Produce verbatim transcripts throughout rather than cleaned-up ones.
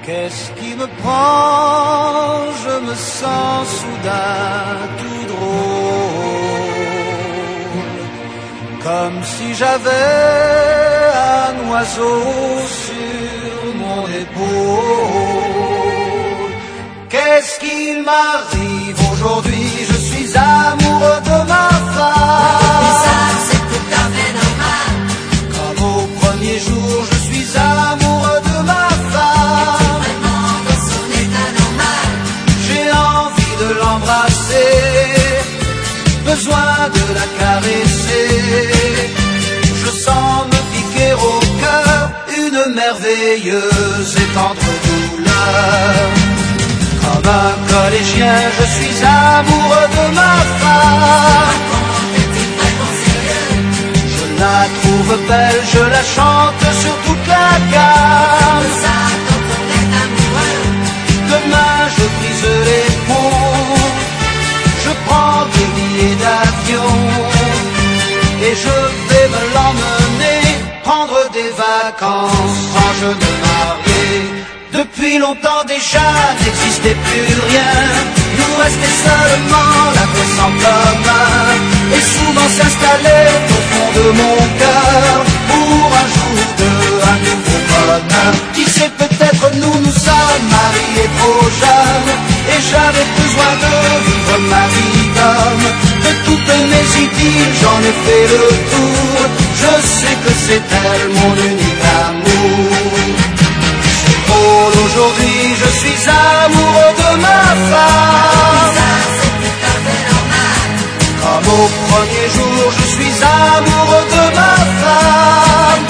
Qu'est-ce qui me prend? Je me sens soudain tout drôle, comme si j'avais un oiseau sur mon épaule. Qu'est-ce qu'il m'arrive aujourd'hui? Je suis amoureux de ma femme. Et ça, c'est tout à fait normal. Comme au premier jour, je suis amoureux de ma femme. L'embrasser, besoin de la caresser. Je sens me piquer au cœur une merveilleuse et tendre douleur. Comme un collégien, je suis amoureux de ma femme. Je la trouve belle, je la chante sur toute la gamme. Demain je brise les ponts, je prends des billets d'avion et je vais me l'emmener prendre des vacances en jeune marié. Depuis longtemps déjà n'existait plus rien, nous restait seulement la cause en commun. Et souvent s'installait au fond de mon cœur pour un jour de un nouveau bonheur. Qui sait, peut-être nous nous sommes mariés trop jeunes et j'avais besoin de vivre ma vie d'homme. De toutes mes idylles j'en ai fait le tour, je sais que c'est elle mon unique amour. C'est drôle, aujourd'hui je suis amoureux de ma femme. Comme au premier jour je suis amoureux de ma femme.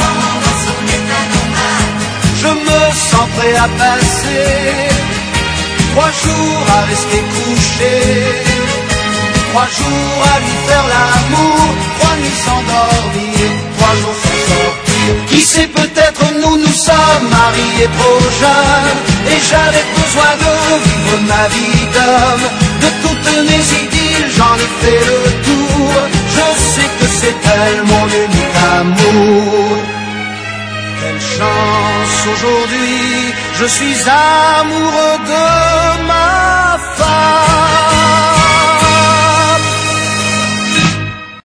Je me sens prêt à passer trois jours à rester couché, trois jours à lui faire l'amour, trois nuits sans dormir, trois jours sans sortir. Qui sait, peut-être nous nous sommes mariés trop jeunes et j'avais besoin de vivre ma vie d'homme. De toutes mes idylles j'en ai fait le tour, je sais que c'est elle mon unique amour. Quelle chance aujourd'hui, je suis amoureux de ma femme.